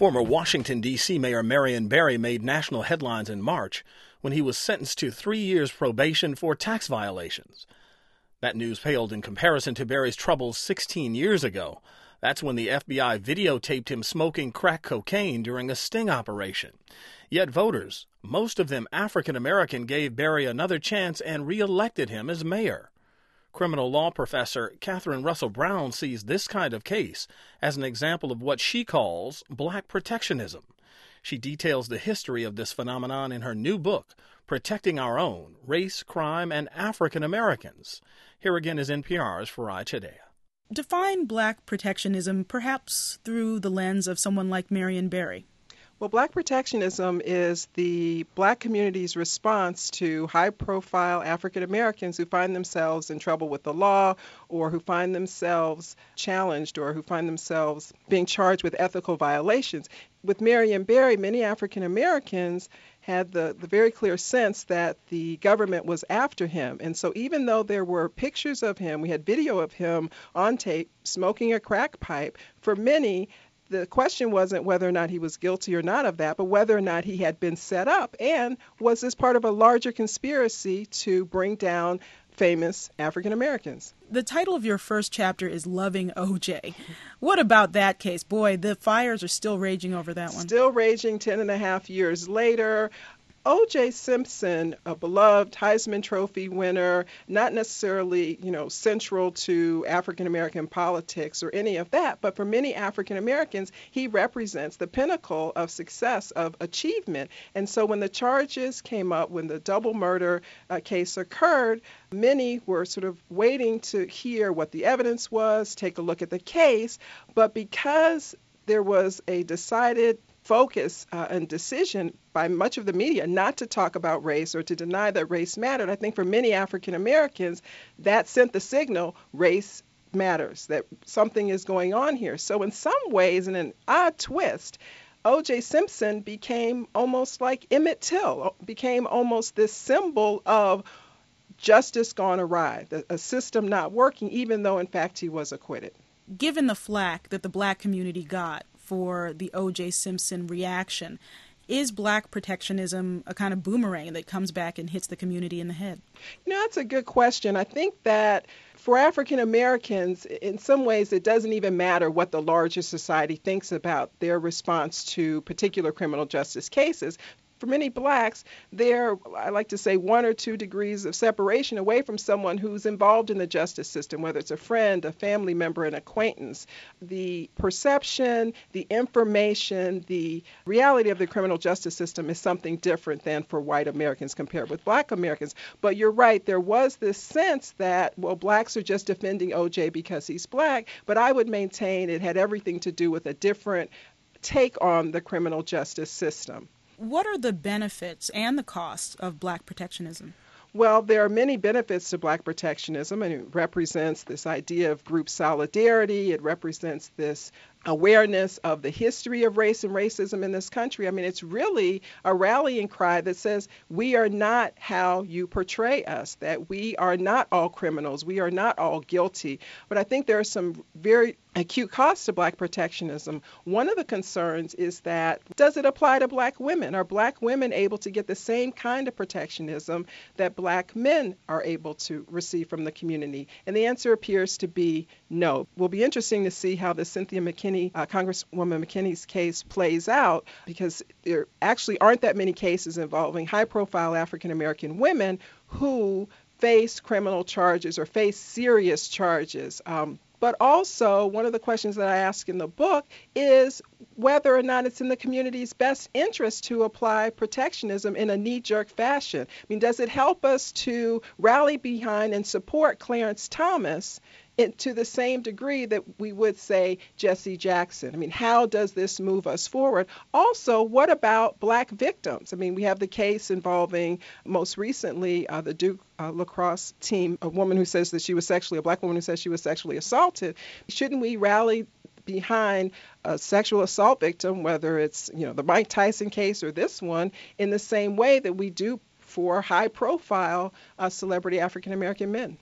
Former Washington, D.C. Mayor Marion Barry made national headlines in March when he was sentenced to 3 years probation for tax violations. That news paled in comparison to Barry's troubles 16 years ago. That's when the FBI videotaped him smoking crack cocaine during a sting operation. Yet voters, most of them African American, gave Barry another chance and re-elected him as mayor. Criminal law professor Catherine Russell Brown sees this kind of case as an example of what she calls black protectionism. She details the history of this phenomenon in her new book, Protecting Our Own, Race, Crime, and African Americans. Here again is NPR's Farai Chideya. Define black protectionism, perhaps through the lens of someone like Marion Barry. Well, black protectionism is the black community's response to high-profile African Americans who find themselves in trouble with the law or who find themselves challenged or who find themselves being charged with ethical violations. With Marion Barry, many African Americans had the very clear sense that the government was after him. And so even though there were pictures of him, we had video of him on tape smoking a crack pipe, for many, the question wasn't whether or not he was guilty or not of that, but whether or not he had been set up, and was this part of a larger conspiracy to bring down famous African Americans. The title of your first chapter is Loving O.J. What about that case? Boy, the fires are still raging over that one. Still raging 10.5 years later. O.J. Simpson, a beloved Heisman Trophy winner, not necessarily, central to African American politics or any of that, but for many African Americans, he represents the pinnacle of success, of achievement. And so when the charges came up, when the double murder case occurred, many were sort of waiting to hear what the evidence was, take a look at the case. But because there was a decided focus and decision by much of the media not to talk about race or to deny that race mattered, I think for many African Americans, that sent the signal, race matters, that something is going on here. So in some ways, in an odd twist, O.J. Simpson became almost like Emmett Till, became almost this symbol of justice gone awry, a system not working, even though, in fact, he was acquitted. Given the flack that the black community got for the O.J. Simpson reaction, is black protectionism a kind of boomerang that comes back and hits the community in the head? That's a good question. I think that for African Americans, in some ways, it doesn't even matter what the larger society thinks about their response to particular criminal justice cases. For many blacks, they're, I like to say, 1 or 2 degrees of separation away from someone who's involved in the justice system, whether it's a friend, a family member, an acquaintance. The perception, the information, the reality of the criminal justice system is something different than for white Americans compared with black Americans. But you're right, there was this sense that, well, blacks are just defending O.J. because he's black, but I would maintain it had everything to do with a different take on the criminal justice system. What are the benefits and the costs of black protectionism? Well, there are many benefits to black protectionism, and it represents this idea of group solidarity. It represents this awareness of the history of race and racism in this country. I mean, it's really a rallying cry that says we are not how you portray us, that we are not all criminals, we are not all guilty. But I think there are some very acute costs to black protectionism. One of the concerns is that, does it apply to black women? Are black women able to get the same kind of protectionism that black men are able to receive from the community? And the answer appears to be no. It will be interesting to see how the Cynthia McKinney, Congresswoman McKinney's case plays out, because there actually aren't that many cases involving high-profile African-American women who face criminal charges or face serious charges. But also, one of the questions that I ask in the book is whether or not it's in the community's best interest to apply protectionism in a knee-jerk fashion. I mean, does it help us to rally behind and support Clarence Thomas to the same degree that we would say Jesse Jackson? I mean, how does this move us forward? Also, what about black victims? I mean, we have the case involving, most recently, the Duke lacrosse team, a woman who says that she was a black woman who says she was sexually assaulted. Shouldn't we rally behind a sexual assault victim, whether it's, the Mike Tyson case or this one, in the same way that we do for high-profile celebrity African-American men?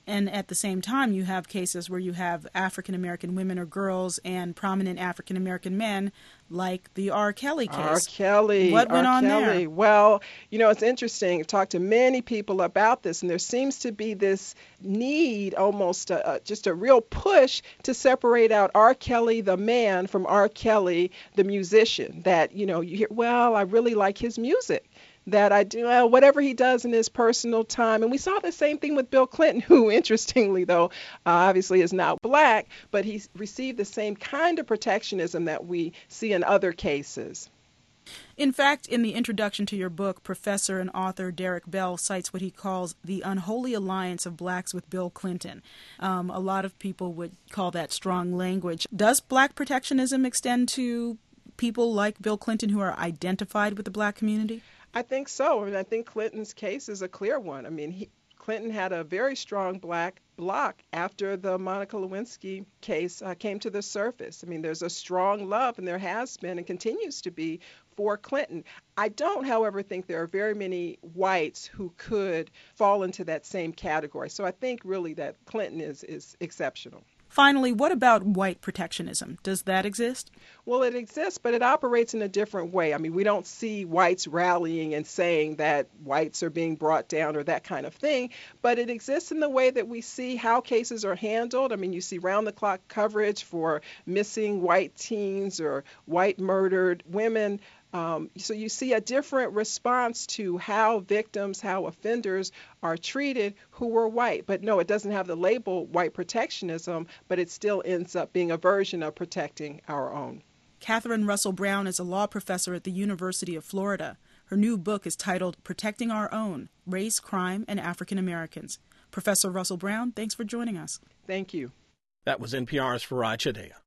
And at the same time, you have cases where you have African-American women or girls and prominent African-American men, like the R. Kelly case. R. Kelly. What went on Kelly. there? Well, it's interesting. I've talked to many people about this, and there seems to be this need, almost just a real push to separate out R. Kelly, the man, from R. Kelly, the musician. That, you hear, well, I really like his music. That I do, whatever he does in his personal time. And we saw the same thing with Bill Clinton, who, interestingly, though, obviously is now black, but he received the same kind of protectionism that we see in other cases. In fact, in the introduction to your book, Professor and author Derek Bell cites what he calls the unholy alliance of blacks with Bill Clinton. A lot of people would call that strong language. Does black protectionism extend to people like Bill Clinton who are identified with the black community? I think so. I think Clinton's case is a clear one. Clinton had a very strong black bloc after the Monica Lewinsky case came to the surface. There's a strong love, and there has been and continues to be, for Clinton. I don't, however, think there are very many whites who could fall into that same category. So I think really that Clinton is exceptional. Finally, what about white protectionism? Does that exist? Well, it exists, but it operates in a different way. We don't see whites rallying and saying that whites are being brought down or that kind of thing, but it exists in the way that we see how cases are handled. You see round-the-clock coverage for missing white teens or white murdered women. So you see a different response to how victims, how offenders are treated who were white. But no, it doesn't have the label white protectionism, but it still ends up being a version of protecting our own. Catherine Russell Brown is a law professor at the University of Florida. Her new book is titled Protecting Our Own: Race, Crime, and African Americans. Professor Russell Brown, thanks for joining us. Thank you. That was NPR's Faraj Hedaya.